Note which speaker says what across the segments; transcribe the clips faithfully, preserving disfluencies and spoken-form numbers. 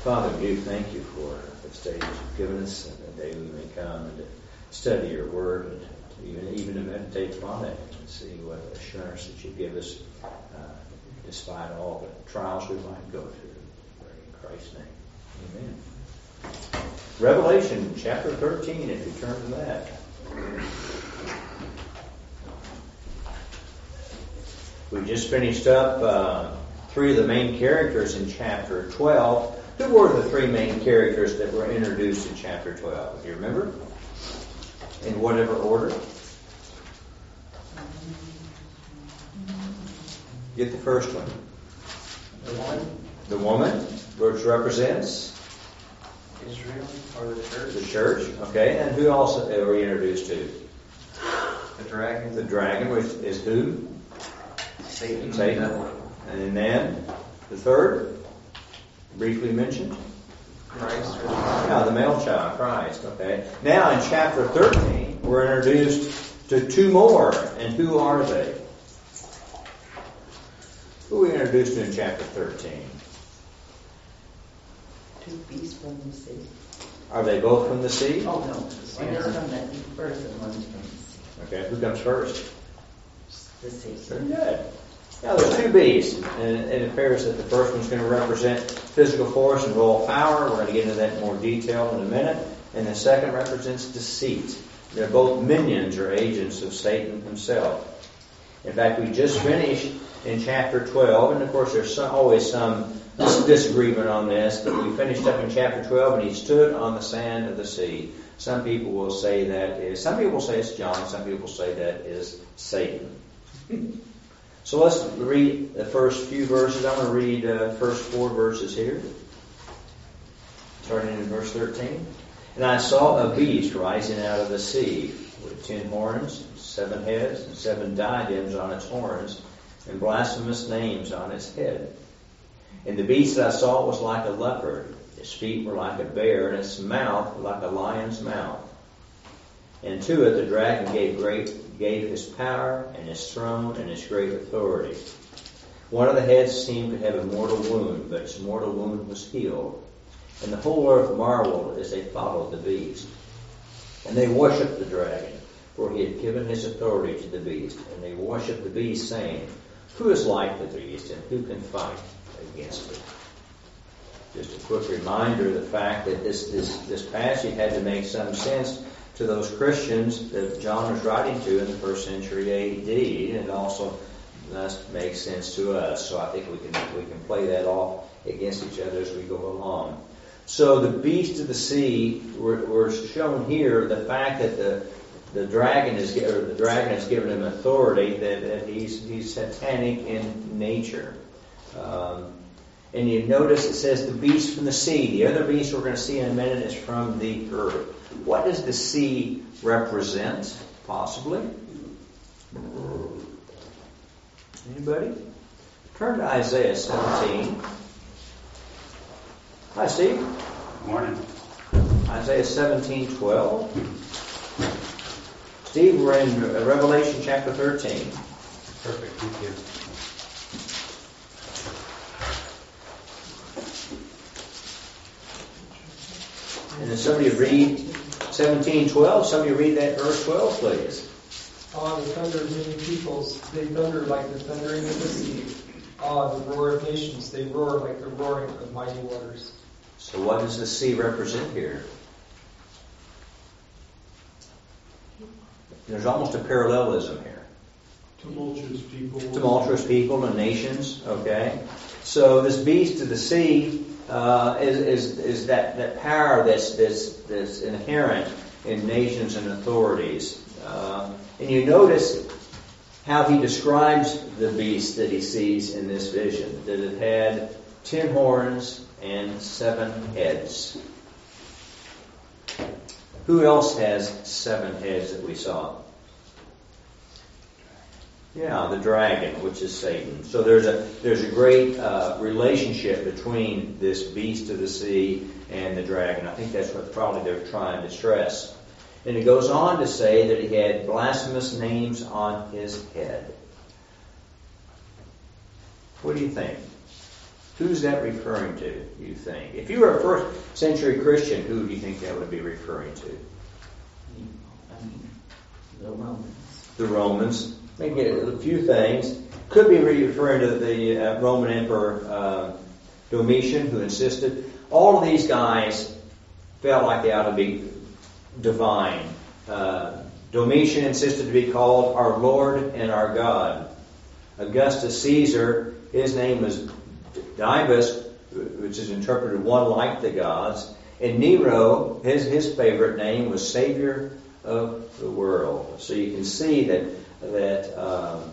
Speaker 1: Father, we do thank you for this day that you've given us, and the day we may come and to study your word, and to even, even to meditate upon it and see what assurance that you give us, uh, despite all the trials we might go through. In Christ's name, amen. Revelation chapter thirteen, if you turn to that. We just finished up uh, three of the main characters in chapter twelve. Who were the three main characters that were introduced in chapter twelve? Do you remember? In whatever order? Get the first one.
Speaker 2: The woman.
Speaker 1: The woman, which represents?
Speaker 2: Israel, or the church.
Speaker 1: The church, okay. And who else were we introduced to?
Speaker 2: The dragon.
Speaker 1: The dragon, which is who?
Speaker 2: Satan.
Speaker 1: Satan. And then the third? Briefly mentioned?
Speaker 2: Christ.
Speaker 1: Yeah, the male child, Christ. Okay. Now in chapter thirteen, we're introduced to two more. And who are they? Who are we introduced to in chapter thirteen?
Speaker 3: Two beasts from the sea.
Speaker 1: Are they both from the sea?
Speaker 3: Oh, no. One is from the deep earth and one's from the sea.
Speaker 1: Okay, who comes first?
Speaker 3: The sea.
Speaker 1: Very good. Now there's two beasts, and it appears that the first one's going to represent physical force and royal power. We're going to get into that in more detail in a minute. And the second represents deceit. They're both minions or agents of Satan himself. In fact, we just finished in chapter twelve, and of course there's some, always some disagreement on this, but we finished up in chapter twelve, and he stood on the sand of the sea. Some people will say that is, some people say it's John, some people say that is Satan. So let's read the first few verses. I'm going to read the uh, first four verses here. Starting in verse thirteen. And I saw a beast rising out of the sea with ten horns, seven heads, and seven diadems on its horns, and blasphemous names on its head. And the beast that I saw was like a leopard. Its feet were like a bear, and its mouth like a lion's mouth. And to it the dragon gave great gave his power and his throne and his great authority. One of the heads seemed to have a mortal wound, but its mortal wound was healed. And the whole earth marveled as they followed the beast. And they worshipped the dragon, for he had given his authority to the beast. And they worshipped the beast, saying, Who is like the beast, and who can fight against it? Just a quick reminder of the fact that this, this, this passage had to make some sense to those Christians that John was writing to in the first century A D, and it also must make sense to us. So I think we can we can play that off against each other as we go along. So the beast of the sea, we're, we're shown here the fact that the the dragon is or the dragon has given him authority, that, that he's he's satanic in nature. Um, and you notice it says the beast from the sea. The other beast we're going to see in a minute is from the earth. What does the sea represent, possibly? Anybody? Turn to Isaiah seventeen. Hi, Steve.
Speaker 4: Good morning.
Speaker 1: Isaiah seventeen twelve. Steve, we're in Revelation chapter thirteen.
Speaker 4: Perfect, thank you.
Speaker 1: And then somebody read seventeen twelve. Somebody read that verse twelve, please.
Speaker 5: Ah, the thunder of many peoples, they thunder like the thundering of the sea. Ah, the roar of nations, they roar like the roaring of mighty waters.
Speaker 1: So what does the sea represent here? There's almost a parallelism here.
Speaker 6: Tumultuous people.
Speaker 1: Tumultuous people and nations, okay? So this beast of the sea uh, is, is is that, that power that's, that's, that's inherent in nations and authorities. Uh, and you notice how he describes the beast that he sees in this vision, that it had ten horns and seven heads. Who else has seven heads that we saw? Yeah, the dragon, which is Satan. So there's a there's a great uh, relationship between this beast of the sea and the dragon. I think that's what probably they're trying to stress. And it goes on to say that he had blasphemous names on his head. What do you think? Who's that referring to, you think? If you were a first century Christian, who do you think that would be referring to?
Speaker 3: I mean, the Romans.
Speaker 1: The Romans. Maybe a few things. Could be referring to the uh, Roman Emperor uh, Domitian, who insisted. All of these guys felt like they ought to be divine. Uh, Domitian insisted to be called our Lord and our God. Augustus Caesar, his name was Dives, which is interpreted one like the gods. And Nero, his, his favorite name was Savior of the world. So you can see that that um,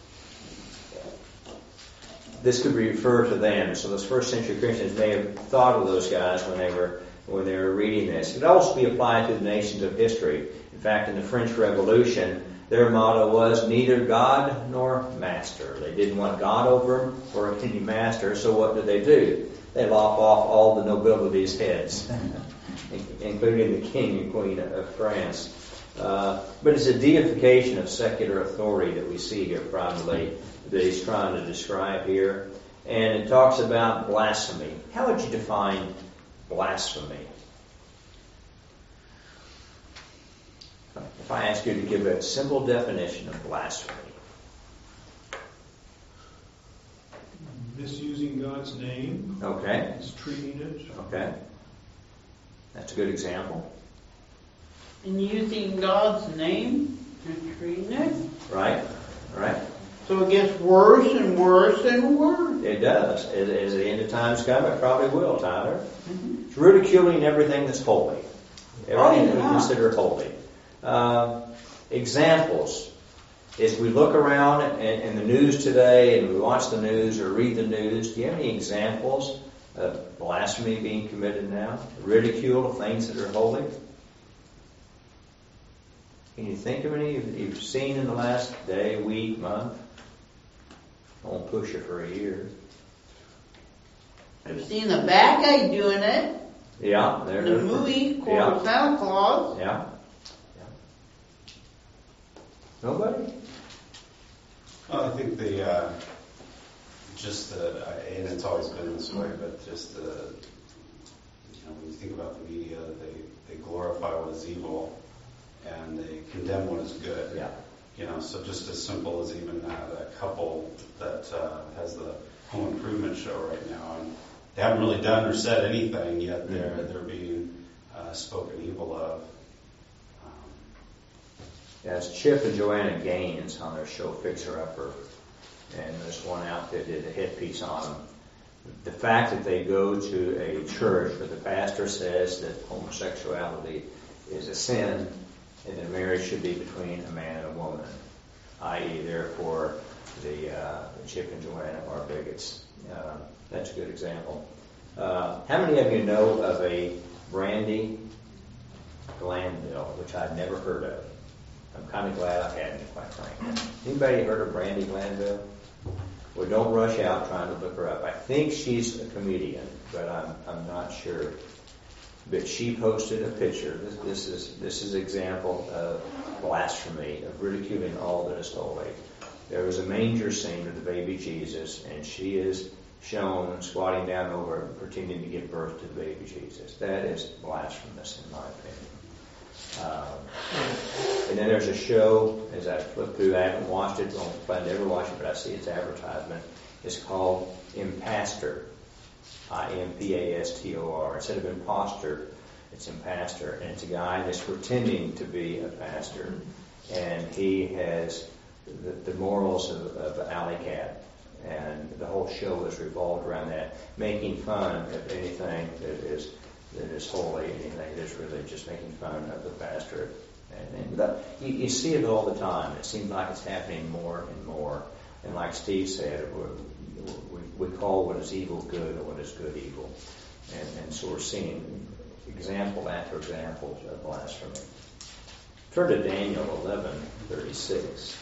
Speaker 1: this could refer to them. So those first century Christians may have thought of those guys when they were when they were reading this. It could also be applied to the nations of history. In fact, in the French Revolution, their motto was neither God nor master. They didn't want God over them or any master, so what did they do? They lop off all the nobility's heads, including the king and queen of France. Uh, but it's a deification of secular authority that we see here primarily that he's trying to describe here. And it talks about blasphemy. How would you define blasphemy? If I ask you to give a simple definition of blasphemy.
Speaker 6: Misusing God's name.
Speaker 1: Okay.
Speaker 6: Mistreating it.
Speaker 1: Okay. That's a good example.
Speaker 7: And using God's name and treating it.
Speaker 1: Right? Right?
Speaker 7: So it gets worse and worse and worse.
Speaker 1: It does. As, as the end of times come, it probably will, Tyler.
Speaker 7: Mm-hmm.
Speaker 1: It's ridiculing everything that's holy. Everything
Speaker 7: Oh,
Speaker 1: that we
Speaker 7: yeah.
Speaker 1: consider holy. Uh, examples. As we look around in, in the news today and we watch the news or read the news, do you have any examples of blasphemy being committed now? Ridicule of things that are holy? Can you think of any you've seen in the last day, week, month? I won't push you for a year.
Speaker 7: I've seen the bad guy doing it.
Speaker 1: Yeah, there.
Speaker 7: In the movie called
Speaker 1: Yeah.
Speaker 7: Santa Claus.
Speaker 1: Yeah. yeah. Nobody?
Speaker 4: Well, I think the, uh, just the, and it's always been this way, but just the, you know, when you think about the media, they, they glorify what is evil and they condemn what is good.
Speaker 1: Yeah.
Speaker 4: You know, so just as simple as even that, that couple that uh, has the home improvement show right now, and they haven't really done or said anything yet. They're
Speaker 1: Mm-hmm.
Speaker 4: they're being uh, spoken evil of. Um,
Speaker 1: Yeah, it's Chip and Joanna Gaines on their show Fixer Upper, and this one outfit did a headpiece on them. The fact that they go to a church where the pastor says that homosexuality is a sin and that marriage should be between a man and a woman, that is, therefore, the, uh, the Chip and Joanna are bigots. Uh, that's a good example. Uh, how many of you know of a Brandy Glanville, which I'd never heard of? I'm kind of glad I hadn't, quite frankly. Anybody heard of Brandy Glanville? Well, don't rush out trying to look her up. I think she's a comedian, but I'm I'm not sure. But she posted a picture. This, this is this is an example of blasphemy, of ridiculing all that is holy. There was a manger scene of the baby Jesus, and she is shown squatting down over it, pretending to give birth to the baby Jesus. That is blasphemous, in my opinion. Um, and then there's a show, as I flip through, I haven't watched it, don't plan to ever watch it, but I see its advertisement. It's called Impastor. I M P A S T O R. Instead of imposter, it's impastor. And it's a guy that's pretending to be a pastor. And he has the, the morals of, of Alley Cat. And the whole show is revolved around that, making fun of anything that is that is holy, anything that is religious, making fun of the pastor. And, and the, you, you see it all the time. It seems like it's happening more and more. And like Steve said, we, we, we call what is evil good and what is good evil. And, and so we're seeing example after example of blasphemy. Turn to Daniel eleven thirty-six.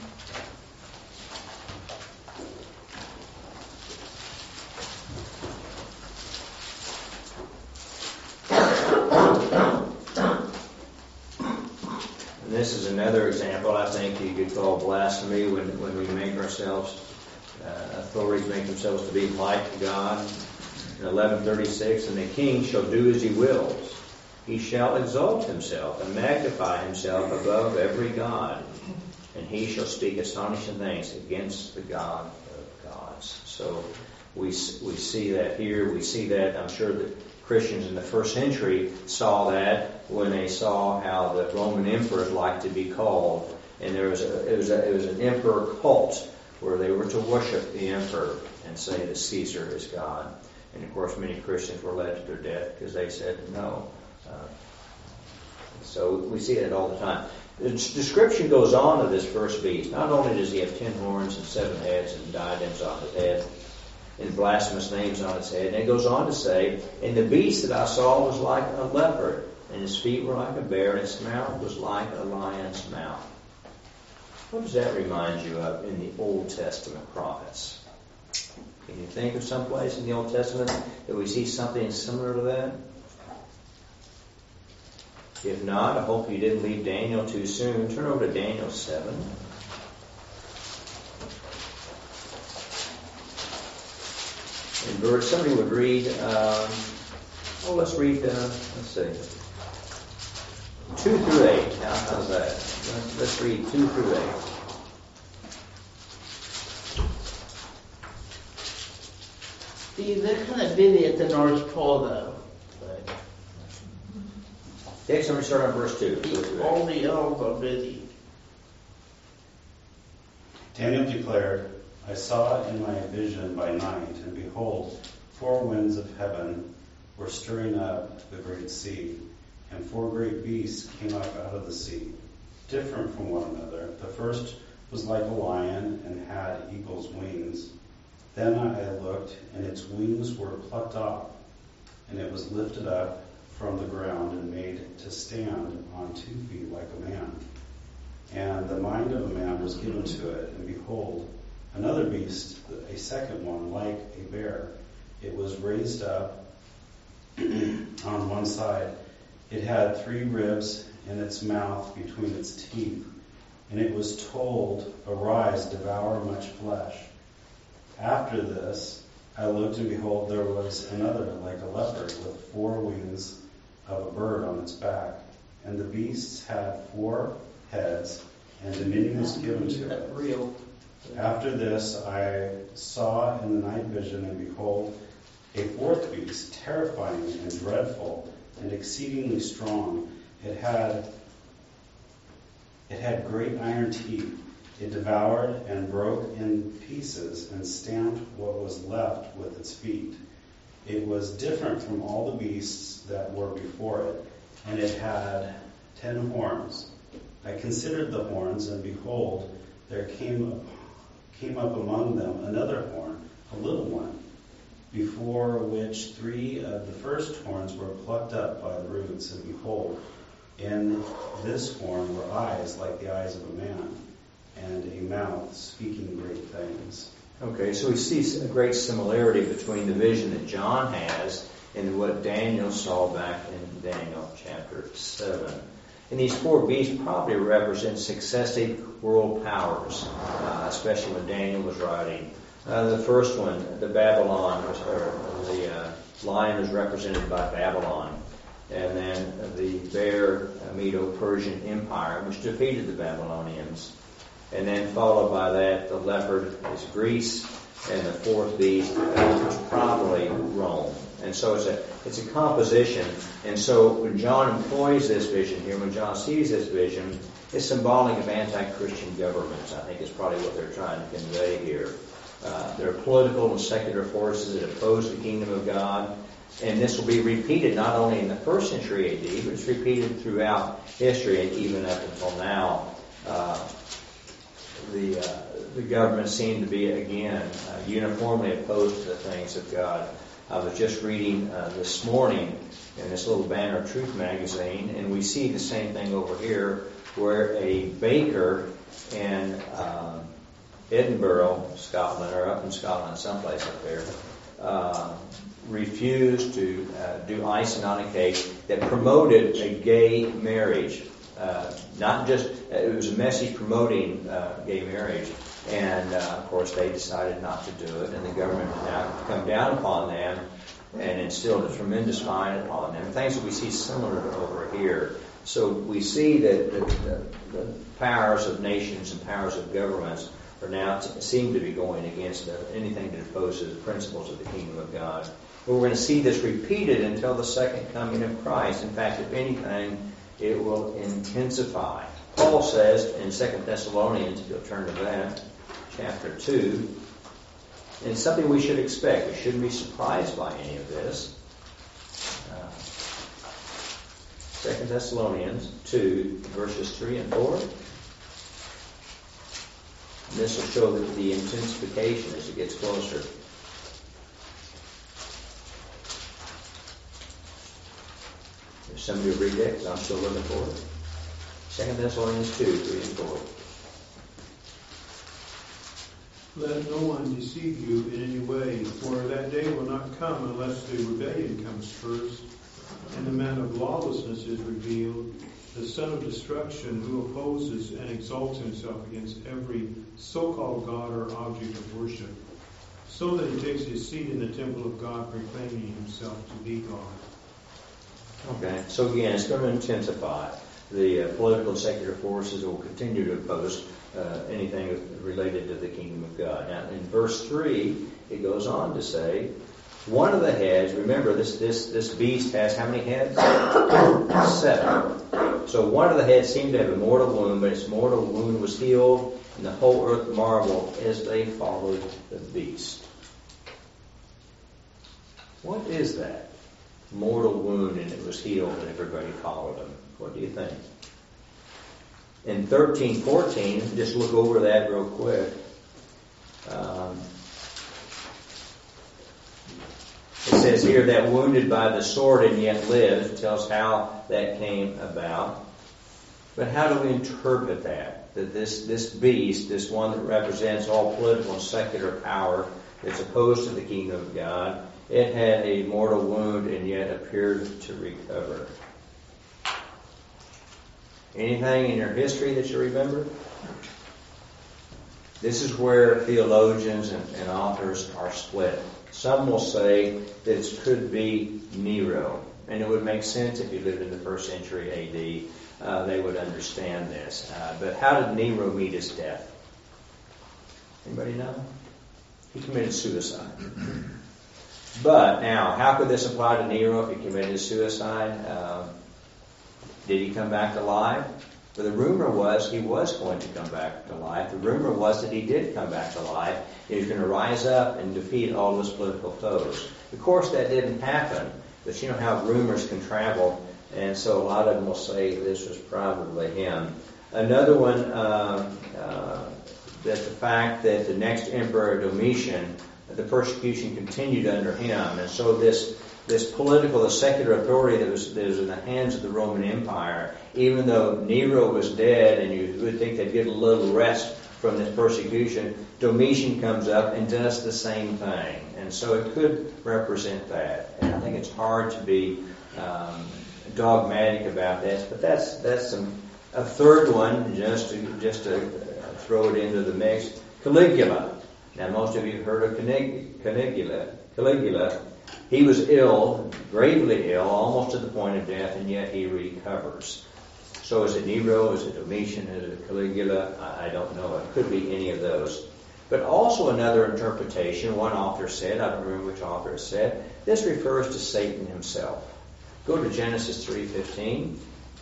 Speaker 1: And this is another example, I think, you could call blasphemy when, when we make ourselves uh, authorities make themselves to be like God. In eleven thirty-six, and the king shall do as he wills. He shall exalt himself and magnify himself above every god, and he shall speak astonishing things against the God of gods. So we we see that here. We see that. I'm sure that Christians in the first century saw that when they saw how the Roman emperors liked to be called, and there was a, it was a, it was an emperor cult where they were to worship the emperor and say that Caesar is God. And of course, many Christians were led to their death because they said no. Uh, so we see that all the time. The description goes on of this first beast. Not only does he have ten horns and seven heads and diadems on his head and blasphemous names on his head, and it goes on to say, and the beast that I saw was like a leopard, and his feet were like a bear, and his mouth was like a lion's mouth. What does that remind you of in the Old Testament prophets? Can you think of some place in the Old Testament that we see something similar to that? If not, I hope you didn't leave Daniel too soon. Turn over to Daniel seven. In verse, somebody would read, um, oh, let's read, uh, let's see, two through eight. How, how's that? Let's, let's read two through eight.
Speaker 7: See, they're kind of busy at the North Pole, though. But
Speaker 1: Okay, somebody start on verse two.
Speaker 7: the, all the elves are busy.
Speaker 4: Daniel declared, I saw in my vision by night, and behold, four winds of heaven were stirring up the great sea, and four great beasts came up out of the sea, different from one another. The first was like a lion and had eagle's wings. Then I looked, and its wings were plucked off, and it was lifted up from the ground and made to stand on two feet like a man. And the mind of a man was given to it, and behold, another beast, a second one, like a bear. It was raised up on one side. It had three ribs in its mouth between its teeth, and it was told, arise, devour much flesh. After this, I looked, and behold, there was another like a leopard with four wings of a bird on its back. And the beasts had four heads, and dominion was given to it.
Speaker 7: Real.
Speaker 4: After this, I saw in the night vision, and behold, a fourth beast, terrifying and dreadful, and exceedingly strong. It had it had great iron teeth. It devoured and broke in pieces and stamped what was left with its feet. It was different from all the beasts that were before it, and it had ten horns. I considered the horns, and behold, there came up, came up among them another horn, a little one, before which three of the first horns were plucked up by the roots, and behold, in this horn were eyes like the eyes of a man, and a mouth speaking great things.
Speaker 1: Okay, so we see a great similarity between the vision that John has and what Daniel saw back in Daniel chapter seven. And these four beasts probably represent successive world powers, uh, especially when Daniel was writing. Uh, the first one, the Babylon, was, or the uh, lion is represented by Babylon. And then the bear uh, Medo-Persian Empire, which defeated the Babylonians. And then followed by that, the leopard is Greece, and the fourth beast is probably Rome. And so it's a it's a composition. And so when John employs this vision here, when John sees this vision, it's symbolic of anti-Christian governments. I think is probably what they're trying to convey here. Uh, there are political and secular forces that oppose the kingdom of God. And this will be repeated not only in the first century A D, but it's repeated throughout history and even up until now. Uh, the uh, the government seemed to be, again, uh, uniformly opposed to the things of God. I was just reading uh, this morning in this little Banner of Truth magazine, and we see the same thing over here, where a baker in um, Edinburgh, Scotland, or up in Scotland, someplace up there, uh, refused to uh, do icing on a cake that promoted a gay marriage. Uh, not just, it was a message promoting uh, gay marriage. And, uh, of course, they decided not to do it, and the government did now come down upon them and instilled a tremendous fine upon them. Things that we see similar to over here. So we see that the, the, the powers of nations and powers of governments are now t- seem to be going against uh, anything that opposes the principles of the kingdom of God. But we're going to see this repeated until the second coming of Christ. In fact, if anything, it will intensify. Paul says in Second Thessalonians, if you'll turn to that, chapter two, and it's something we should expect. We shouldn't be surprised by any of this. Uh, Second Thessalonians two, verses three and four. And this will show that the intensification as it gets closer. If somebody will read that, because I'm still looking for it. Second Thessalonians two, three and four.
Speaker 6: Let no one deceive you in any way, for that day will not come unless the rebellion comes first, and the man of lawlessness is revealed, the son of destruction, who opposes and exalts himself against every so-called God or object of worship, so that he takes his seat in the temple of God, proclaiming himself to be God.
Speaker 1: Okay, so again, it's going to intensify. The uh, political and secular forces will continue to oppose uh, anything related to the kingdom of God. Now, in verse three, it goes on to say, one of the heads, remember this this this beast has how many heads? Seven. So one of the heads seemed to have a mortal wound, but its mortal wound was healed, and the whole earth marveled as they followed the beast. What is that? Mortal wound, and it was healed, and everybody followed him. What do you think? In thirteen fourteen, just look over that real quick. Um, it says here that wounded by the sword and yet lives. It tells how that came about. But how do we interpret that? That this, this beast, this one that represents all political and secular power that's opposed to the kingdom of God, it had a mortal wound and yet appeared to recover. Anything in your history that you remember? This is where theologians and, and authors are split. Some will say that it could be Nero, and it would make sense if you lived in the first century A D. Uh, they would understand this. Uh, but how did Nero meet his death? Anybody know? He committed suicide. But now, how could this apply to Nero if he committed suicide? Um, did he come back to life? Well, the rumor was he was going to come back to life. The rumor was that he did come back to life. He was going to rise up and defeat all his political foes. Of course, that didn't happen. But you know how rumors can travel. And so a lot of them will say this was probably him. Another one, uh, uh, that the fact that the next emperor, Domitian, the persecution continued under him. And so this this political, the secular authority that was, that was in the hands of the Roman Empire, even though Nero was dead and you would think they'd get a little rest from this persecution, Domitian comes up and does the same thing. And so it could represent that. And I think it's hard to be um, dogmatic about this, but that's that's some, a third one, just to, just to throw it into the mix, Caligula. Now, most of you have heard of Caligula. Caligula, he was ill, gravely ill, almost to the point of death, and yet he recovers. So is it Nero? Is it Domitian? Is it Caligula? I, I don't know. It could be any of those. But also another interpretation, one author said, I don't remember which author said, this refers to Satan himself. Go to Genesis three fifteen.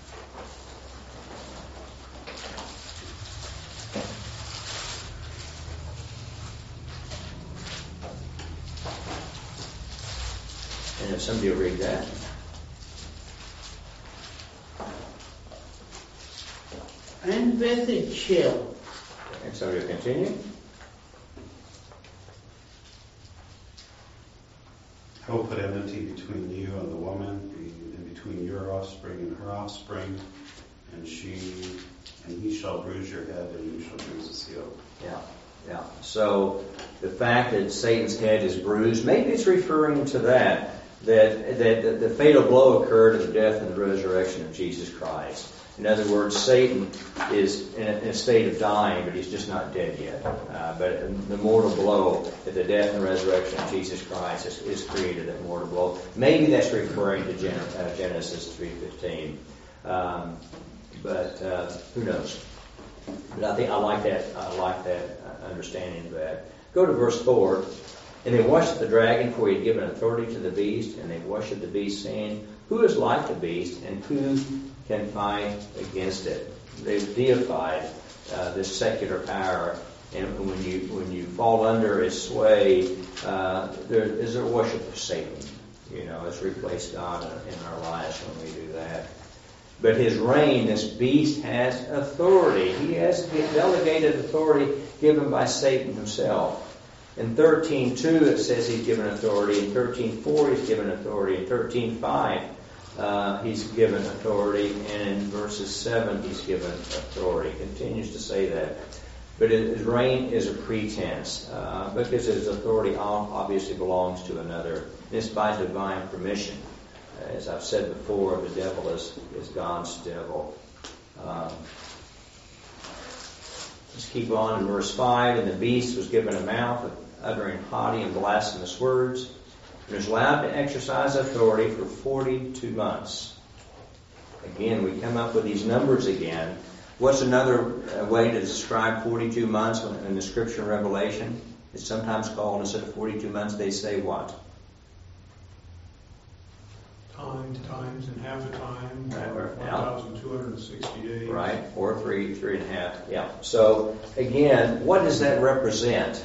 Speaker 1: And if somebody will read that.
Speaker 7: And with it shall.
Speaker 1: And somebody will continue.
Speaker 4: I will put enmity between you and the woman, and between your offspring and her offspring, and she and he shall bruise your head, and you shall bruise his heel.
Speaker 1: Yeah, yeah. So the fact that Satan's head is bruised, maybe it's referring to that, that that the fatal blow occurred at the death and the resurrection of Jesus Christ. In other words, Satan is in a, in a state of dying, but he's just not dead yet. Uh, but the mortal blow at the death and resurrection of Jesus Christ is, is created that mortal blow. Maybe that's referring to Gen, uh, Genesis three fifteen. Um, but uh, who knows? But I think I like that. I like that understanding of that. Go to verse four. And they worshipped the dragon, for he had given authority to the beast, and they worshipped the beast, saying, "Who is like the beast, and who can fight against it?" They've deified uh, this secular power, and when you when you fall under its sway, uh, there is a worship of Satan. You know, it's replaced God in, in our lives when we do that. But his reign, this beast has authority. He has delegated authority given by Satan himself. In thirteen two it says he's given authority. In thirteen four he's given authority. In thirteen five uh, he's given authority. And in verses seven he's given authority. He continues to say that. But his reign is a pretense uh, because his authority obviously belongs to another. It's by divine permission. As I've said before, the devil is, is God's devil. Um, let's keep on in verse five. And the beast was given a mouth uttering haughty and blasphemous words, and was allowed to exercise authority for forty-two months. Again, we come up with these numbers again. What's another uh, way to describe forty-two months in the Scripture in Revelation? It's sometimes called, instead of forty-two months, they say what?
Speaker 6: Times, times, and half a time,
Speaker 1: Right,
Speaker 6: or
Speaker 1: right,
Speaker 6: one
Speaker 1: yeah.
Speaker 6: thousand two hundred sixty days.
Speaker 1: Right, or three, three and a half. Yeah. So again, what does that represent?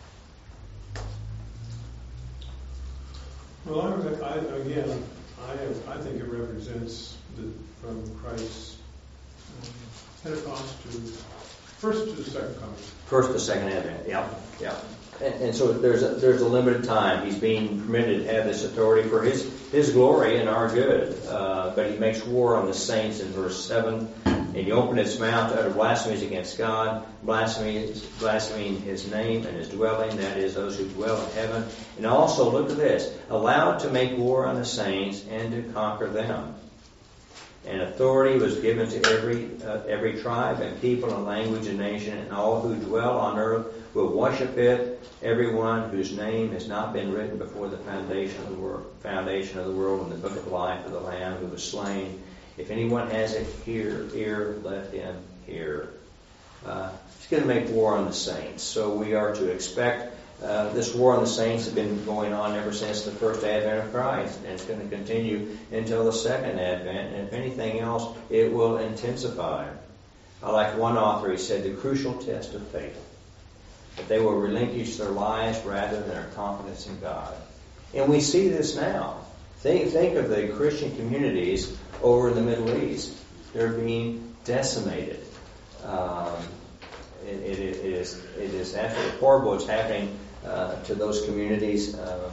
Speaker 6: Well, I, I, again, I have, I think it represents the, from Christ's um, Pentecost to first to the second coming.
Speaker 1: First to second advent. Yeah, yeah. And, and so there's a, there's a limited time. He's being permitted to have this authority for his his glory and our good. Uh, but he makes war on the saints in verse seven. And he opened his mouth to utter blasphemies against God, blaspheming, blaspheming his name and his dwelling, that is, those who dwell in heaven. And also, look at this, allowed to make war on the saints and to conquer them. And authority was given to every uh, every tribe and people and language and nation, and all who dwell on earth will worship it. Everyone whose name has not been written before the foundation of the world, foundation of the world in the book of life of the Lamb who was slain. If anyone has a ear, ear, let him hear. Uh, he's going to make war on the saints. So we are to expect uh, this war on the saints has been going on ever since the first advent of Christ, and it's going to continue until the second advent. And if anything else, it will intensify. I like one author. He said, "The crucial test of faith, that they will relinquish their lives rather than their confidence in God." And we see this now. Think, think of the Christian communities over in the Middle East. They're being decimated. Um, it, it, it is it is absolutely horrible what's happening uh, to those communities. Um,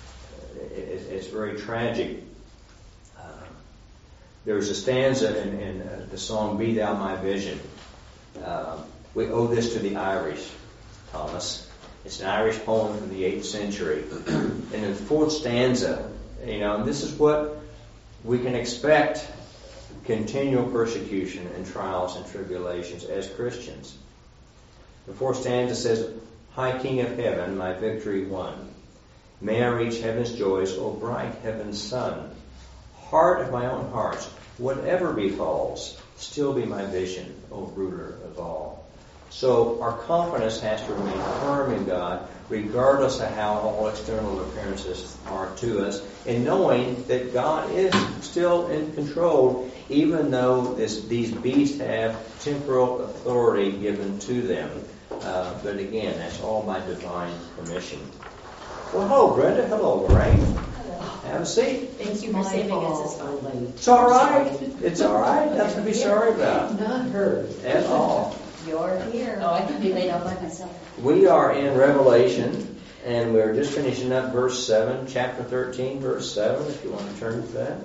Speaker 1: it, it's very tragic. Uh, there's a stanza in, in uh, the song "Be Thou My Vision." Uh, we owe this to the Irish, Thomas. It's an Irish poem from the eighth century. In the fourth stanza, you know, and this is what we can expect: continual persecution and trials and tribulations as Christians. The fourth stanza says, "High King of heaven, my victory won. May I reach heaven's joys, O bright heaven's sun. Heart of my own hearts, whatever befalls, still be my vision, O ruler of all." So our confidence has to remain firm in God, regardless of how all external appearances are to us, and knowing that God is still in control, even though this, these beasts have temporal authority given to them. Uh, but again, that's all by divine permission. Well, hello, Brenda. Hello, Lorraine.
Speaker 3: Hello.
Speaker 1: Have a seat.
Speaker 3: Thank you for saving us this morning.
Speaker 1: It's all right. It's all right. Nothing to be sorry about
Speaker 3: Not heard.
Speaker 1: at all.
Speaker 3: You're here. Oh, I can be laid out by myself.
Speaker 1: We are in Revelation, and we're just finishing up verse seven, chapter thirteen, verse seven, if you want to turn to that.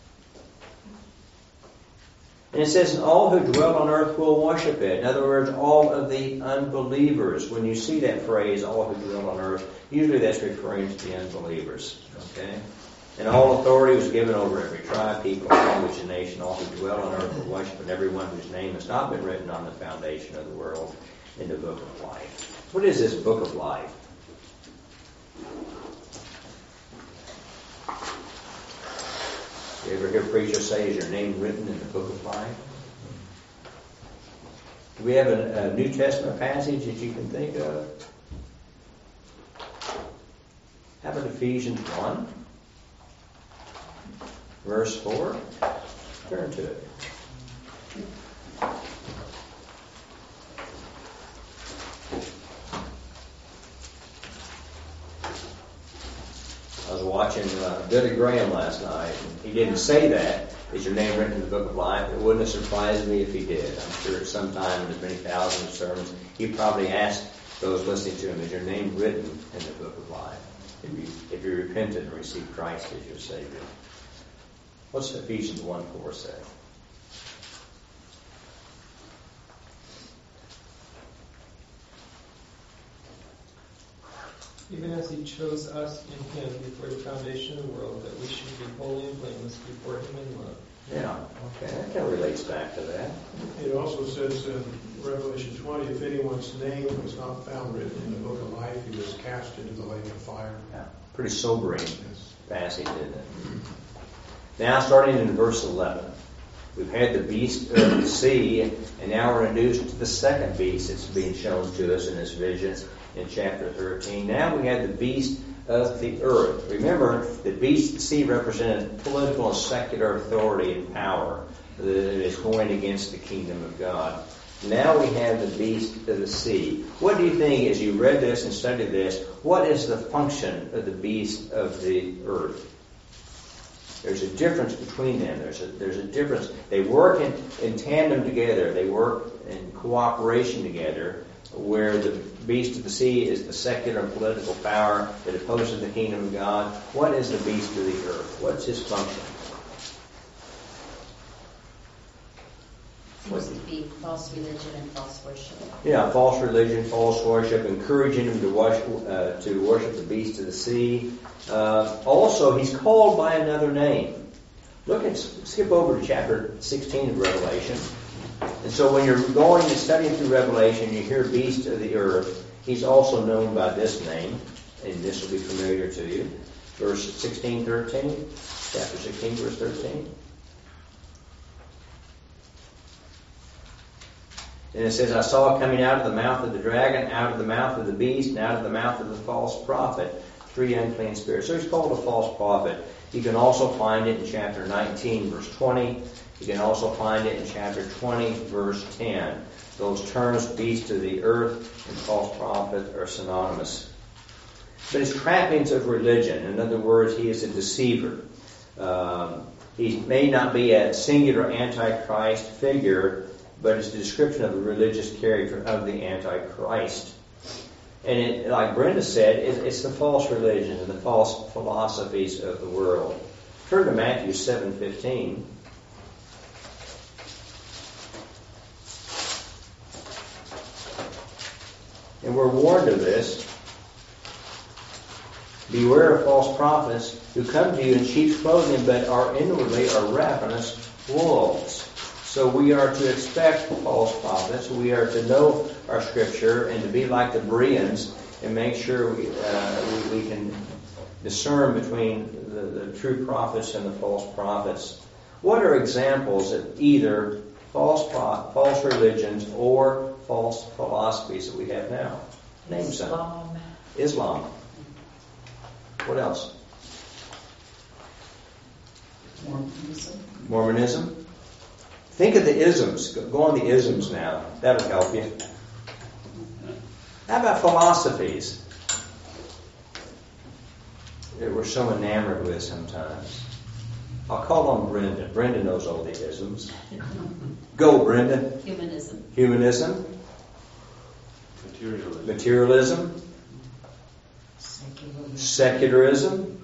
Speaker 1: And it says, "And all who dwell on earth will worship it." In other words, all of the unbelievers. When you see that phrase, "all who dwell on earth," usually that's referring to the unbelievers. Okay? And all authority was given over every tribe, people, language, and nation. All who dwell on earth will worship, and everyone whose name has not been written on the foundation of the world in the book of life. What is this book of life? You ever hear preachers say, is your name written in the book of life? Do we have a, a New Testament passage that you can think of? How about Ephesians one? Verse four. Turn to it. I was watching uh, Billy Graham last night. And he didn't say that. Is your name written in the book of life? It wouldn't have surprised me if he did. I'm sure at some time in as many thousands of sermons, he probably asked those listening to him, is your name written in the book of life? If you, if you repented and received Christ as your Savior. What's Ephesians one four say?
Speaker 5: Even as he chose us in him before the foundation of the world, that we should be holy and blameless before him in love.
Speaker 1: Yeah, okay, that kind of relates back to that.
Speaker 6: It also says in Revelation twenty, if anyone's name was not found written in the book of life, he was cast into the lake of fire.
Speaker 1: Yeah, pretty sobering
Speaker 6: Yes.
Speaker 1: passage, isn't it? Now, starting in verse eleven, we've had the beast of the sea, and now we're introduced to the second beast that's being shown to us in this vision in chapter thirteen. Now we have the beast of the earth. Remember, the beast of the sea represented political and secular authority and power that is going against the kingdom of God. Now we have the beast of the sea. What do you think, as you read this and studied this, what is the function of the beast of the earth? There's a difference between them. There's a, there's a difference. They work in, in tandem together. They work in cooperation together, where the beast of the sea is the secular and political power that opposes the kingdom of God. What is the beast of the earth? What's his function?
Speaker 3: Seems to be false religion and false worship.
Speaker 1: Yeah, false religion, false worship, encouraging them to worship, uh, to worship the beast of the sea. Uh, also, he's called by another name. Look at, skip over to chapter sixteen of Revelation. And so when you're going and studying through Revelation, you hear beast of the earth. He's also known by this name, and this will be familiar to you. Verse sixteen, thirteen, chapter sixteen, verse thirteen. And it says, I saw coming out of the mouth of the dragon, out of the mouth of the beast, and out of the mouth of the false prophet, three unclean spirits. So he's called a false prophet. You can also find it in chapter nineteen, verse twenty. You can also find it in chapter twenty, verse ten. Those terms, beast of the earth and false prophet, are synonymous. But his trappings of religion, in other words, he is a deceiver. Um, he may not be a singular antichrist figure, but it's a description of the religious character of the Antichrist. And it, like Brenda said, it, it's the false religions and the false philosophies of the world. Turn to Matthew seven fifteen. And we're warned of this. Beware of false prophets who come to you in sheep's clothing, but are inwardly are ravenous wolves. So we are to expect false prophets. We are to know our Scripture and to be like the Bereans and make sure we, uh, we, we can discern between the, the true prophets and the false prophets. What are examples of either false pro- false religions or false philosophies that we have now? Name some.
Speaker 3: Islam.
Speaker 1: Islam. What else?
Speaker 3: Mormonism.
Speaker 1: Mormonism. Think of the isms. Go on the isms now. That'll help you. How about philosophies that we're so enamored with sometimes? I'll call on Brenda. Brenda knows all the isms. Go, Brenda.
Speaker 3: Humanism.
Speaker 1: Humanism.
Speaker 4: Materialism.
Speaker 1: Materialism.
Speaker 3: Secularism.
Speaker 1: Secularism.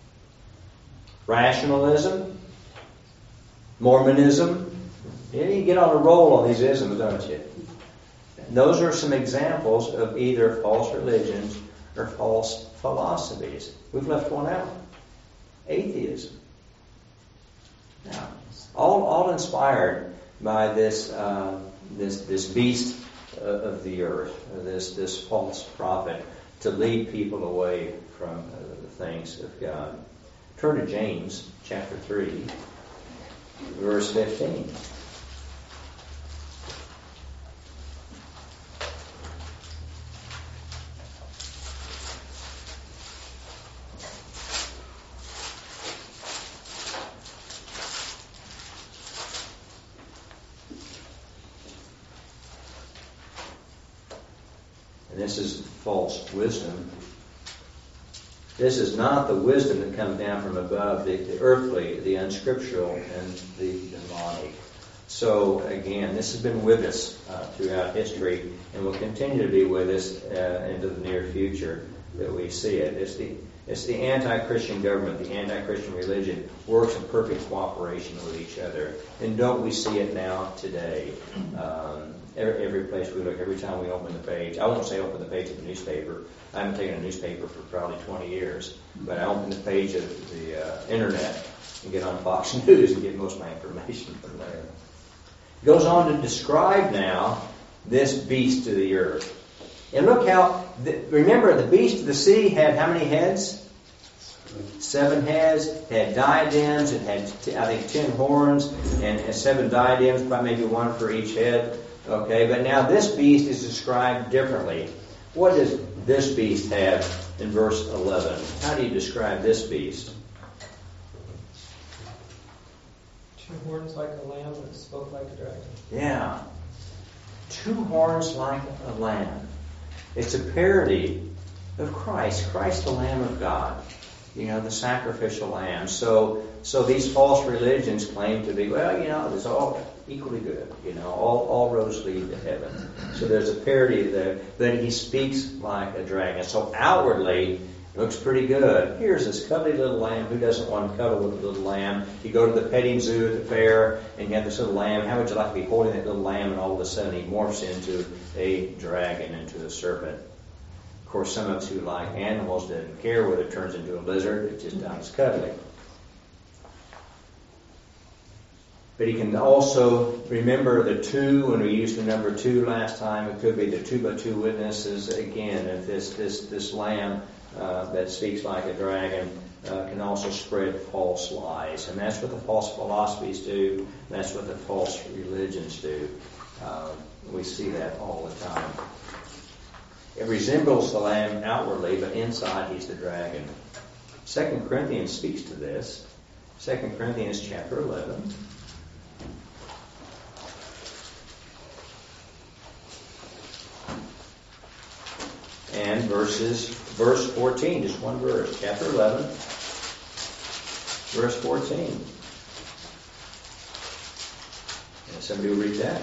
Speaker 1: Rationalism. Mormonism. Yeah, you get on a roll on these isms, don't you? Those are some examples of either false religions or false philosophies. We've left one out. atheism. Now, all, all inspired by this, uh, this, this beast uh, of the earth, uh, this, this false prophet, to lead people away from uh, the things of God. Turn to James chapter three, verse fifteen. And this is false wisdom. This is not the wisdom that comes down from above, the, the earthly, the unscriptural, and the demonic. So again, this has been with us uh, throughout history and will continue to be with us uh, into the near future that we see it. It's the, it's the anti-Christian government, the anti-Christian religion works in perfect cooperation with each other. And don't we see it now today? Um, every, every place we look, every time we open the page. I won't say open the page of the newspaper. I haven't taken a newspaper for probably twenty years. But I open the page of the uh, internet and get on Fox News and get most of my information from there. It goes on to describe now this beast of the earth. And look how, the, remember the beast of the sea had how many heads? Seven heads, it had diadems, it had, I think, ten horns, and, and seven diadems, probably maybe one for each head. Okay, but now this beast is described differently. What does this beast have in verse eleven? How do you describe this beast?
Speaker 5: Two horns like a lamb that spoke like a dragon.
Speaker 1: Yeah. Two horns like a lamb. It's a parody of Christ. Christ, the Lamb of God. You know, the sacrificial lamb. So, so these false religions claim to be, well, you know, it's all equally good. You know, all, all roads lead to heaven. So there's a parody there. But he speaks like a dragon. So outwardly, it looks pretty good. Here's this cuddly little lamb. Who doesn't want to cuddle with a little lamb? You go to the petting zoo at the fair, and you have this little lamb. How would you like to be holding that little lamb, and all of a sudden he morphs into a dragon, into a serpent? Of course, some of us who like animals doesn't care whether it turns into a lizard. It just dies cuddling. But he can also remember the two, when we used the number two last time, it could be the two by two witnesses. Again, if this this this lamb uh, that speaks like a dragon uh, can also spread false lies. And that's what the false philosophies do. That's what the false religions do. Uh, we see that all the time. It resembles the lamb outwardly, but inside he's the dragon. Second Corinthians speaks to this. Second Corinthians chapter eleven. And verses, verse fourteen, just one verse. Chapter eleven, verse fourteen. And somebody will read that.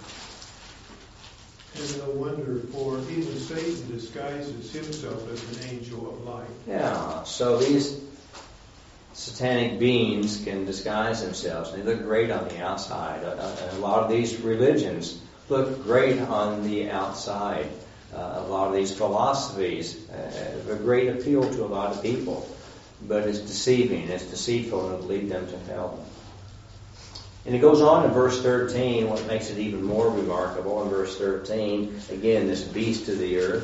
Speaker 6: And no wonder, for even Satan disguises himself as an angel of light.
Speaker 1: Yeah, so these satanic beings can disguise themselves, and they look great on the outside. A, a lot of these religions look great on the outside. Uh, a lot of these philosophies uh, have a great appeal to a lot of people, but it's deceiving, it's deceitful, and it'll lead them to hell. And it goes on in verse thirteen, what makes it even more remarkable in verse thirteen, again, this beast of the earth.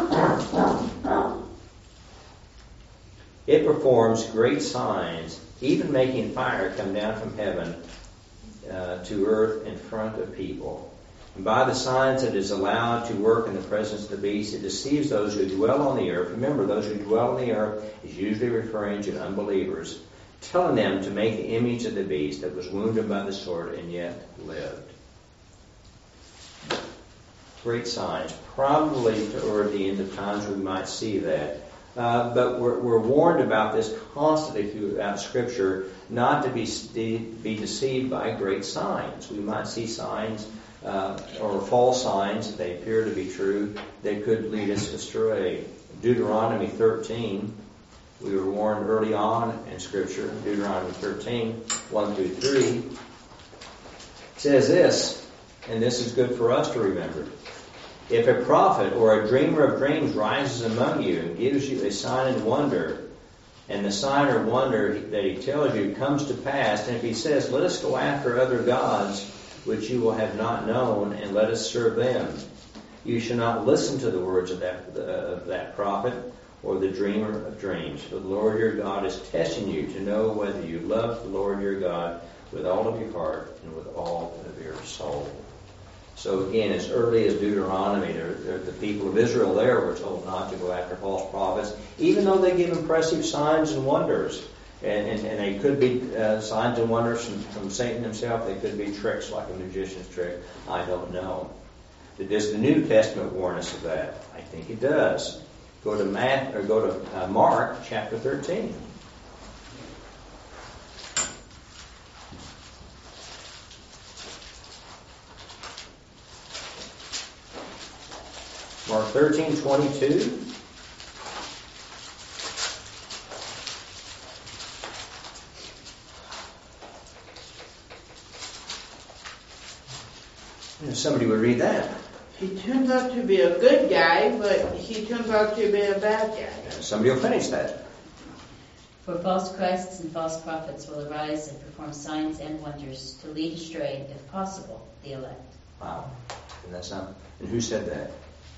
Speaker 1: It performs great signs, even making fire come down from heaven uh, to earth in front of people. And by the signs it is allowed to work in the presence of the beast, it deceives those who dwell on the earth. Remember, those who dwell on the earth is usually referring to unbelievers, telling them to make the image of the beast that was wounded by the sword and yet lived. Great signs. Probably toward the end of times we might see that. Uh, but we're, we're warned about this constantly throughout Scripture, not to be, be deceived by great signs. We might see signs uh, or false signs, they appear to be true, that could lead us astray. Deuteronomy thirteen, we were warned early on in Scripture, Deuteronomy thirteen, one through three, says this, and this is good for us to remember. If a prophet or a dreamer of dreams rises among you and gives you a sign and wonder, And the sign or wonder that he tells you comes to pass. And if he says, let us go after other gods, which you will have not known, and let us serve them, you shall not listen to the words of that, uh, of that prophet or the dreamer of dreams. For the Lord your God is testing you to know whether you love the Lord your God with all of your heart and with all of your soul. So again, as early as Deuteronomy, they're, they're, the people of Israel there were told not to go after false prophets, even though they give impressive signs and wonders. And, and, and they could be uh, signs and wonders from, from Satan himself. They could be tricks like a magician's trick. I don't know. Does the New Testament warn us of that? I think it does. Go to Matt, or go to uh, Mark chapter thirteen. Mark thirteen twenty-two. If somebody would read that.
Speaker 7: He turns out to be a good guy, but he turns out to be a bad guy.
Speaker 1: Somebody will finish that.
Speaker 3: For false Christs and false prophets will arise and perform signs and wonders to lead astray, if possible, the elect.
Speaker 1: Wow. And that's not. And who said that?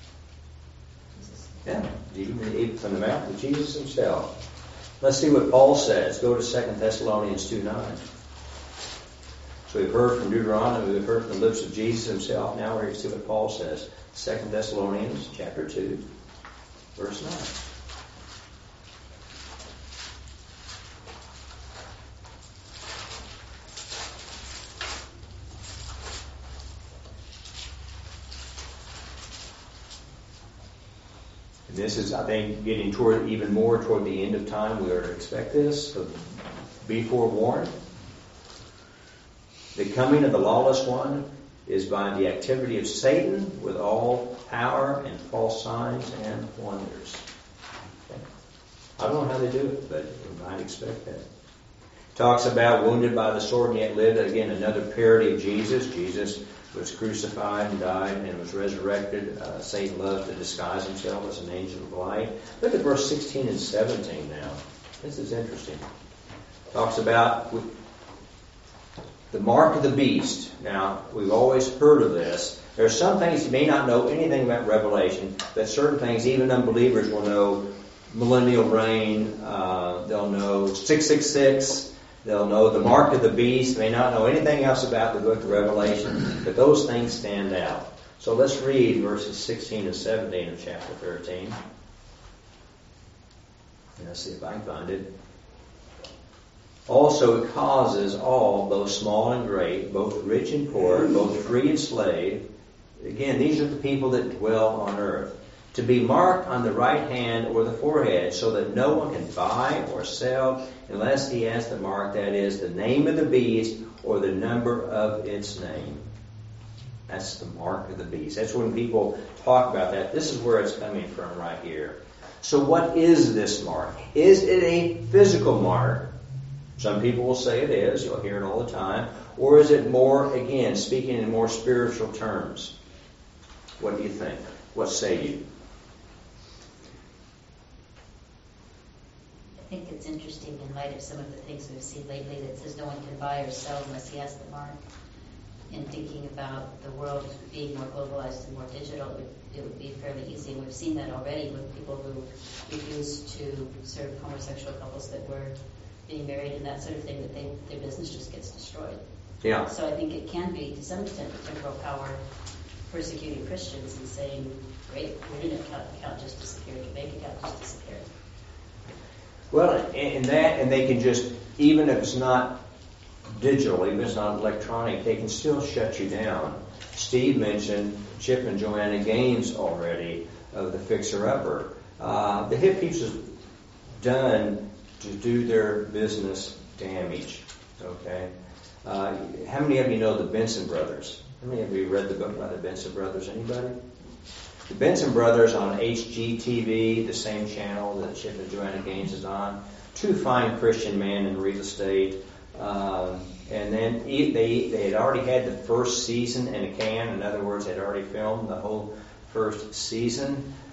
Speaker 1: Yeah, even from the mouth of Jesus himself. Let's see what Paul says. Go to Second Thessalonians two nine. So we've heard from Deuteronomy, we've heard from the lips of Jesus himself. Now we're going to see what Paul says. Second Thessalonians chapter two, verse nine. And this is, I think, getting toward even more toward the end of time. We are to expect this. So be forewarned. The coming of the lawless one is by the activity of Satan with all power and false signs and wonders. Okay. I don't know how they do it, but we might expect that. Talks about wounded by the sword and yet lived. Again, another parody of Jesus. Jesus was crucified and died and was resurrected. Uh, Satan loves to disguise himself as an angel of light. Look at verse sixteen and seventeen now. This is interesting. Talks about the mark of the beast. Now, we've always heard of this. There are some things you may not know anything about Revelation, but certain things even unbelievers will know. Millennial reign, uh, they'll know six six six, they'll know the mark of the beast, may not know anything else about the book of Revelation, but those things stand out. So let's read verses sixteen and seventeen of chapter thirteen. And let's see if I can find it. Also it causes all, both small and great, both rich and poor, both free and slave, again, these are the people that dwell on earth, to be marked on the right hand or the forehead, so that no one can buy or sell unless he has the mark, that is, the name of the beast or the number of its name. That's the mark of the beast. That's when people talk about that. This is where it's coming from right here. So what is this mark? Is it a physical mark? Some people will say it is. You'll hear it all the time. Or is it more, again, speaking in more spiritual terms? What do you think? What say you?
Speaker 3: I think it's interesting in light of some of the things we've seen lately that says no one can buy or sell unless he has the mark. And thinking about the world being more globalized and more digital, it would, it would be fairly easy. And we've seen that already with people who refuse to serve homosexual couples that were being married and that sort of thing, that they, their business just gets destroyed.
Speaker 1: Yeah.
Speaker 3: So I think it can be, to some extent, the temporal power persecuting Christians and saying, great, your internet account, account just disappeared, your bank account just disappeared.
Speaker 1: Well, and that, and they can just, even if it's not digital, even if it's not electronic, they can still shut you down. Steve mentioned Chip and Joanna Gaines already, of the Fixer Upper. Uh, the hit piece was done to do their business damage. Okay, uh, how many of you know the Benson Brothers? How many of you read the book by the Benson Brothers? Anybody? The Benson Brothers on H G T V, the same channel that Chip and Joanna Gaines is on. Two fine Christian men in real estate. Um, and then they they had already had the first season in a can. In other words, they'd already filmed the whole first season.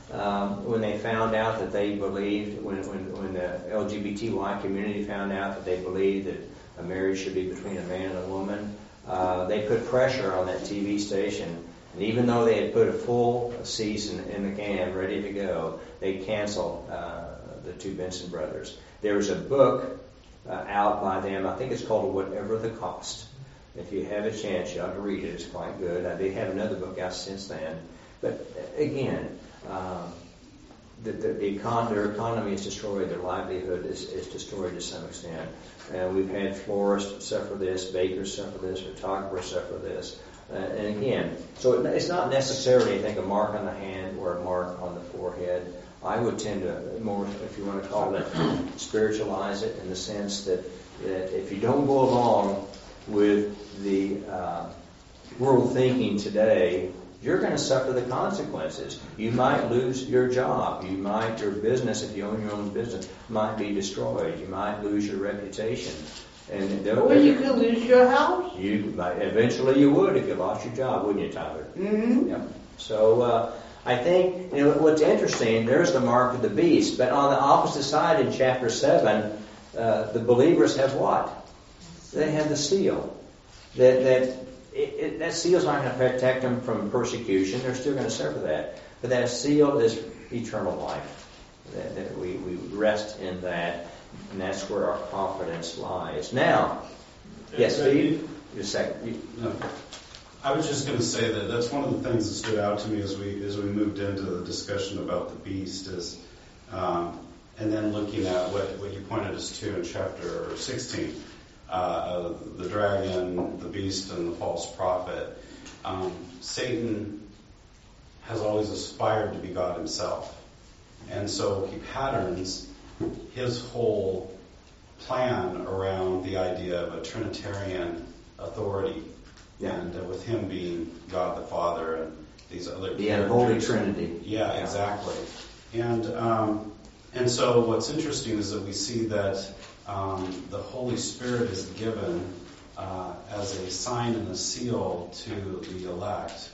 Speaker 1: um, when they found out that they believed, when, when, when the L G B T Y community found out that they believed that a marriage should be between a man and a woman, uh, they put pressure on that T V station. And even though they had put a full season in the can, ready to go, they canceled uh, the two Benson brothers. There's a book uh, out by them. I think it's called Whatever the Cost. If you have a chance, you ought to read it. It's quite good. Uh, they have another book out since then. But uh, again, um, the, the, the econ- their economy is destroyed. Their livelihood is, is destroyed to some extent. And we've had florists suffer this, bakers suffer this, photographers suffer this. Uh, and again, so it, it's not necessarily, I think, a mark on the hand or a mark on the forehead. I would tend to more, if you want to call it, spiritualize it in the sense that, that if you don't go along with the uh, world thinking today, you're going to suffer the consequences. You might lose your job. You might, your business, if you own your own business, might be destroyed. You might lose your reputation. And
Speaker 7: Or you could lose your house.
Speaker 1: You might, eventually you would if you lost your job, wouldn't you, Tyler?
Speaker 7: Mm-hmm.
Speaker 1: Yeah. So uh, I think, you know, what's interesting, there's the mark of the beast. But on the opposite side in chapter seven, uh, the believers have what? They have the seal. That that it, it, that seal's not going to protect them from persecution. They're still going to suffer that. But that seal is eternal life. That, that we, we rest in that. And that's where our confidence lies. Now, yes, Steve? Your second. You,
Speaker 4: No. I was just going to say that that's one of the things that stood out to me as we as we moved into the discussion about the beast is, um, and then looking at what, what you pointed us to in chapter sixteen, uh, the dragon, the beast, and the false prophet. Um, Satan has always aspired to be God himself, and so he patterns his whole plan around the idea of a Trinitarian authority,
Speaker 1: Yeah.
Speaker 4: and uh, with him being God the Father and these other
Speaker 1: the
Speaker 4: characters.
Speaker 1: unholy Trinity.
Speaker 4: Yeah,
Speaker 1: Yeah.
Speaker 4: exactly. And um, and so what's interesting is that we see that um, the Holy Spirit is given uh, as a sign and a seal to the elect.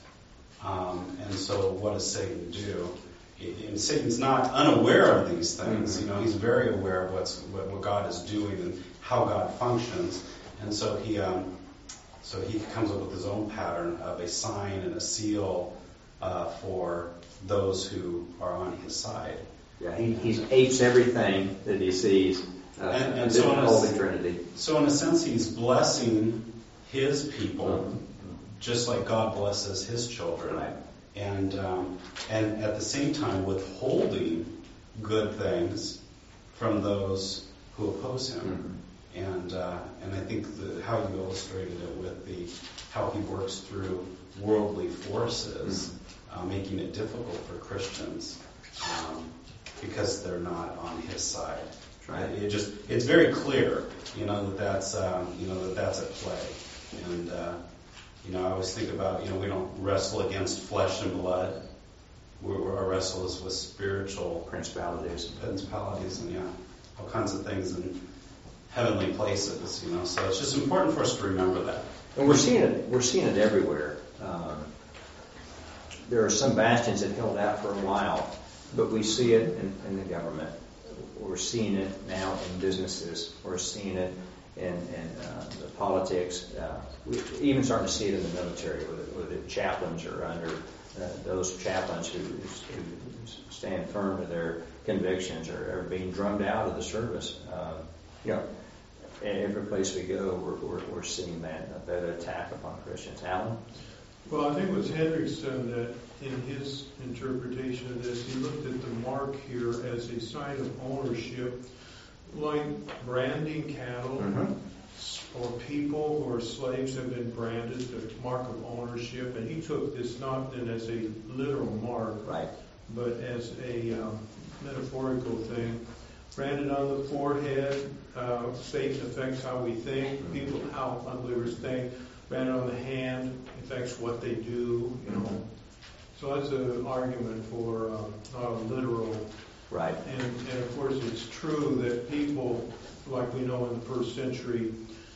Speaker 4: Um, and so what does Satan do? And Satan's not unaware of these things.
Speaker 1: Mm-hmm.
Speaker 4: You know, he's very aware of what's what, what God is doing and how God functions. And so he um, so he comes up with his own pattern of a sign and a seal uh, for those who are on his side.
Speaker 1: Yeah, he, he hates everything that he sees. Uh,
Speaker 4: And- and
Speaker 1: the
Speaker 4: so in a-
Speaker 1: Holy Trinity.
Speaker 4: So in a sense, he's blessing his people,
Speaker 1: Mhm.
Speaker 4: just like God blesses his children.
Speaker 1: Right.
Speaker 4: And um, and at the same time withholding good things from those who oppose him.
Speaker 1: Mhm.
Speaker 4: And uh, and I think the, how you illustrated it with the how he works through worldly forces,
Speaker 1: Mm-hmm.
Speaker 4: uh, making it difficult for Christians um, because they're not on his side.
Speaker 1: Right.
Speaker 4: It just it's very clear, you know, that that's um, you know that that's at play. And uh, you know, I always think about, you know, we don't wrestle against flesh and blood. We're, we're, our wrestle is with spiritual
Speaker 1: Principalities.
Speaker 4: principalities and, yeah, all kinds of things in heavenly places, you know. So it's just important for us to remember that.
Speaker 1: And we're seeing it. We're seeing it everywhere. Um, there are some bastions that held out for a while, but we see it in, in the government. We're seeing it now in businesses. We're seeing it in, in uh, the politics. Uh, we're even starting to see it in the military, where the, where the chaplains are under uh, those chaplains who, who stand firm to their convictions are, are being drummed out of the service. Um, you know, every place we go, we're, we're, we're seeing that that attack upon Christians. Alan?
Speaker 6: Well, I think it was Hendrickson that in his interpretation of this, he looked at the mark here as a sign of ownership, like branding cattle
Speaker 1: Mm-hmm.
Speaker 6: or people who are slaves have been branded, the mark of ownership. And he took this not then as a literal mark,
Speaker 1: Right.
Speaker 6: but as a um, metaphorical thing. Branded on the forehead, uh, Satan affects how we think, people, how unbelievers think. Branded on the hand affects what they do, you know. So that's an argument for uh, not a literal.
Speaker 1: Right.
Speaker 6: And, and of course it's true that people, like we know in the first century,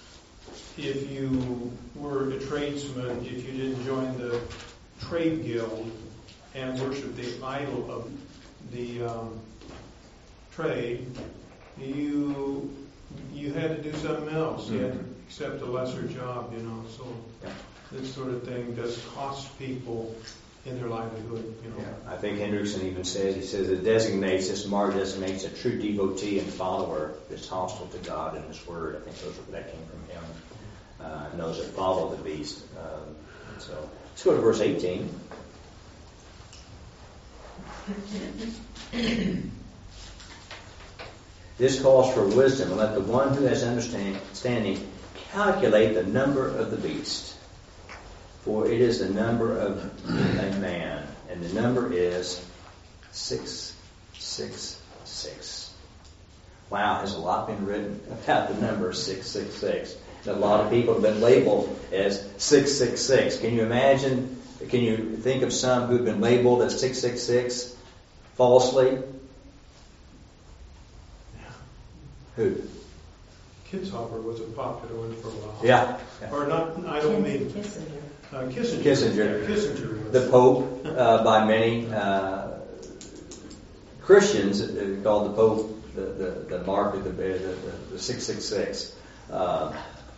Speaker 6: if you were a tradesman, if you didn't join the trade guild and worship the idol of the um, trade, you you had to do something else. You had to accept a lesser job, you know. So
Speaker 1: Yeah.
Speaker 6: this sort of thing does cost people in their livelihood, you know.
Speaker 1: Yeah, I think Hendrickson even says, he says it designates, this mark designates a true devotee and follower that's hostile to God and His Word. I think those that came from him. Uh, and those that follow the beast. Um, so let's go to verse eighteen. This calls for wisdom, and let the one who has understanding calculate the number of the beast. For it is the number of a man, and the number is six six six. Wow, has a lot been written about the number six six six. A lot of people have been labeled as six six six. Can you imagine, can you think of some who've been labeled as six six six falsely? Who?
Speaker 6: Kitzhaber was a popular one for a while.
Speaker 1: Yeah. yeah.
Speaker 6: Or not, I don't mean
Speaker 8: Kissinger.
Speaker 6: uh, Kissinger.
Speaker 1: Kissinger.
Speaker 6: Yeah, Kissinger was.
Speaker 1: The Pope, uh, by many uh, Christians, uh, called the Pope the, the, the mark of the, the, the six six six. Uh,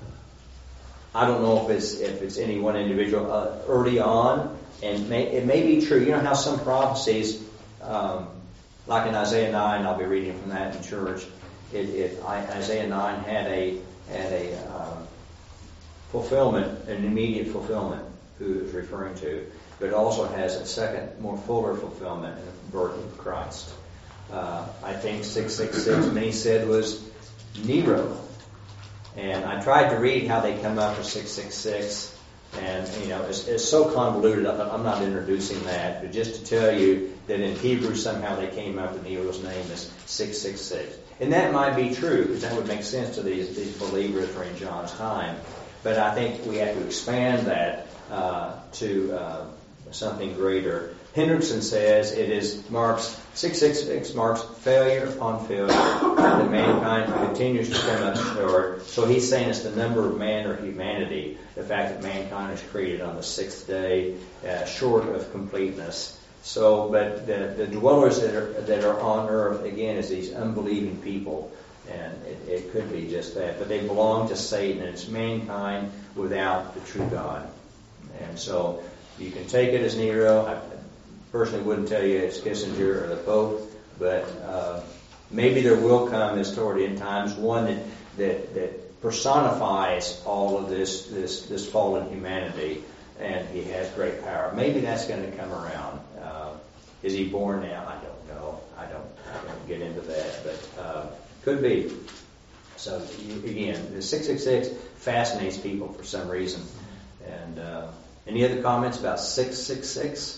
Speaker 1: I don't know if it's if it's any one individual uh, early on, and may, it may be true. You know how some prophecies, um, like in Isaiah nine, I'll be reading from that in church. It, it I, Isaiah nine had a had a um, fulfillment, an immediate fulfillment. Who it's referring to, but it also has a second, more fuller fulfillment in the birth of Christ. Uh, I think six six six, many said, was Nero. And I tried to read how they come up with six six six, and you know, it's, it's so convoluted. I'm not introducing that, but just to tell you that in Hebrew somehow they came up with Nero's name as six six six, and that might be true because that would make sense to these these believers during John's time. But I think we have to expand that uh, to uh, something greater. Hendrickson says it is marks six six six marks failure upon failure that mankind continues to come up short. So he's saying it's the number of man or humanity, the fact that mankind is created on the sixth day, uh, short of completeness. So, but the, the dwellers that are that are on earth again is these unbelieving people, and it, it could be just that. But they belong to Satan, and it's mankind without the true God. And so you can take it as Nero. I personally wouldn't tell you it's Kissinger or the Pope, but uh, maybe there will come this toward the end times one that, that that personifies all of this this this fallen humanity, and he has great power. Maybe that's going to come around. Uh, is he born now? I don't know. I don't, I don't get into that, but uh, could be. So you, again, the six six six fascinates people for some reason. And uh, any other comments about six six six?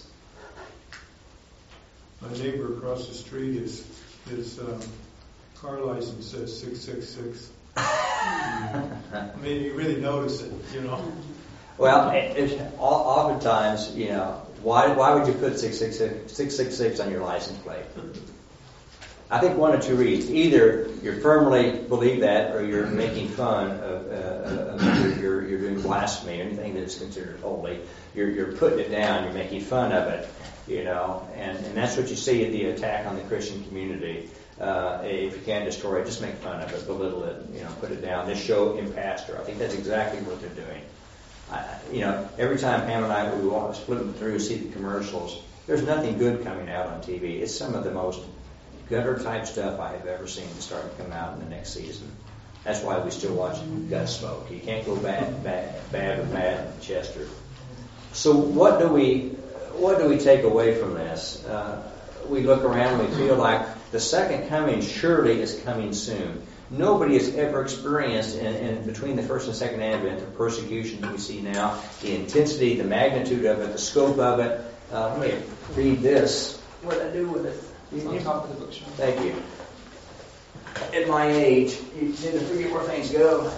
Speaker 6: My neighbor across the street, his, his um, car license says six six six. I mean, you really notice it, you know.
Speaker 1: Well, it, it, oftentimes, you know, why why would you put six six six on your license plate? I think one or two reasons. Either you firmly believe that, or you're making fun of, uh, of you're, you're doing blasphemy, anything that is considered holy. You're, you're putting it down, you're making fun of it, you know, and, and that's what you see in the attack on the Christian community. Uh, if you can't destroy it, just make fun of it, belittle it, you know, put it down. This show Impastor, I think that's exactly what they're doing. I, you know, every time Pam and I, we walk, split them through, see the commercials, there's nothing good coming out on T V. It's some of the most gutter-type stuff I have ever seen starting to come out in the next season. That's why we still watch Gunsmoke. You can't go bad, bad, bad with Matt Chester. So what do we, what do we take away from this? Uh, we look around and we feel like the second coming surely is coming soon. Nobody has ever experienced in, in between the first and second advent the persecution that we see now, the intensity, the magnitude of it, the scope of it. Uh, let me read this. What did I do with it?
Speaker 5: It's on top of the bookshelf.
Speaker 1: Thank you. At my age, you tend to forget where things go.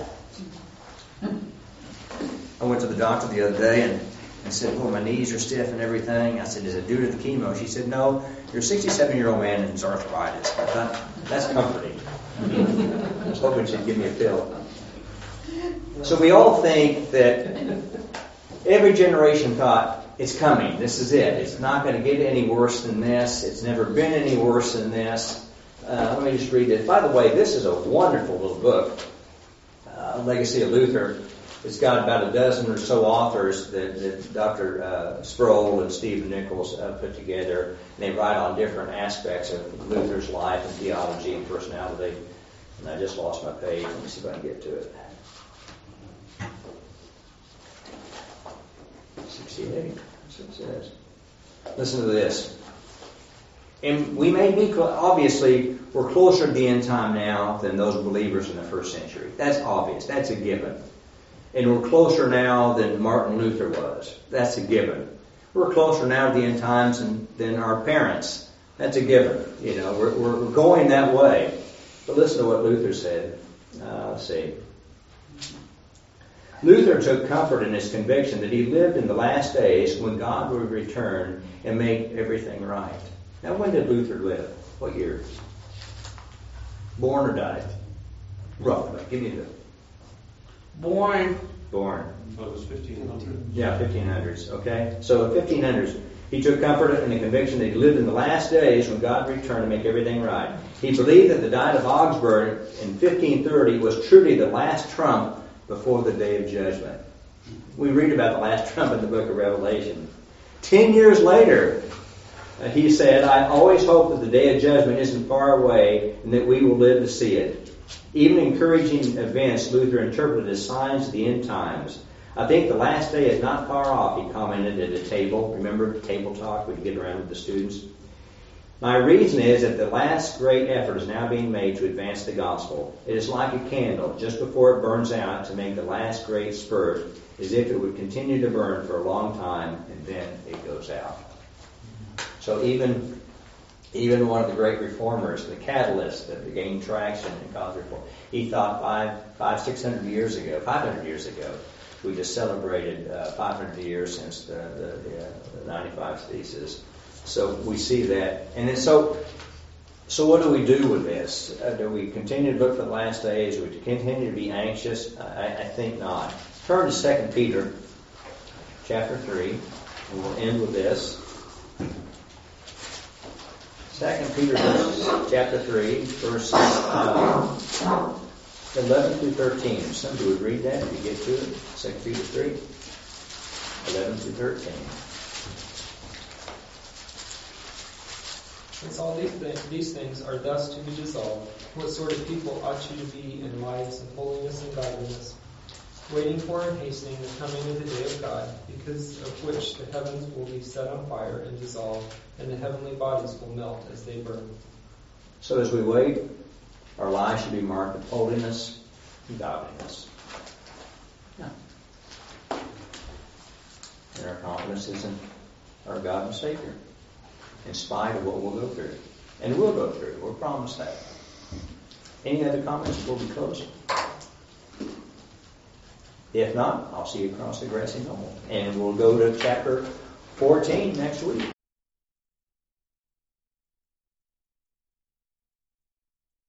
Speaker 1: I went to the doctor the other day and, and said, well, my knees are stiff and everything. I said, is it due to the chemo? She said, no, you're a sixty-seven-year-old man and it's arthritis. I thought, that's comforting. I was hoping she'd give me a pill. So we all think that every generation thought it's coming. This is it. It's not going to get any worse than this. It's never been any worse than this. Uh, let me just read this. By the way, this is a wonderful little book, uh, Legacy of Luther. It's got about a dozen or so authors that, that Doctor Uh, Sproul and Stephen Nichols uh, put together. And they write on different aspects of Luther's life and theology and personality. And I just lost my page. Let me see if I can get to it. sixty-eight. That's what it says. Listen to this. And we may be, obviously, we're closer to the end time now than those believers in the first century. That's obvious. That's a given. And we're closer now than Martin Luther was. That's a given. We're closer now to the end times than, than our parents. That's a given. You know, we're, we're going that way. But listen to what Luther said. Uh, let's see. Luther took comfort in his conviction that he lived in the last days when God would return and make everything right. Now, when did Luther live? What year? Born or died? Roughly. Give me the...
Speaker 7: Born.
Speaker 1: Born.
Speaker 6: Well, it was fifteen hundred.
Speaker 1: Yeah, fifteen hundreds. Okay? So, fifteen hundreds. He took comfort in the conviction that he lived in the last days when God returned to make everything right. He believed that the Diet of Augsburg in fifteen thirty was truly the last trump before the day of judgment. We read about the last trump in the book of Revelation. Ten years later, uh, he said, I always hope that the day of judgment isn't far away and that we will live to see it. Even encouraging events Luther interpreted as signs of the end times. I think the last day is not far off, he commented at a table. Remember table talk? We'd get around with the students. My reason is that the last great effort is now being made to advance the gospel. It is like a candle just before it burns out to make the last great spurt, as if it would continue to burn for a long time and then it goes out. So even even one of the great reformers, the catalyst that gained traction in God's reform, he thought five, five, six hundred years ago, five hundred years ago, we just celebrated uh, five hundred years since the, the, the, uh, the ninety-five Thesis. So we see that. And then so, so what do we do with this? Uh, do we continue to look for the last days? Do we continue to be anxious? I, I think not. Turn to Second Peter chapter three, and we'll end with this. Second Peter chapter three, verses uh, eleven through thirteen. If somebody would read that, if you get to it. Second Peter three, eleven through thirteen.
Speaker 5: Since all these, th- these things are thus to be dissolved, what sort of people ought you to be in lives of holiness and godliness, waiting for and hastening the coming of the day of God, because of which the heavens will be set on fire and dissolved, and the heavenly bodies will melt as they burn.
Speaker 1: So as we wait, our lives should be marked with holiness and godliness. Yeah. And our confidence is in our God and Savior, in spite of what we'll go through. And we'll go through. We're promised that. Any other comments before we close? If not, I'll see you across the grassy knoll. And we'll go to chapter fourteen next week.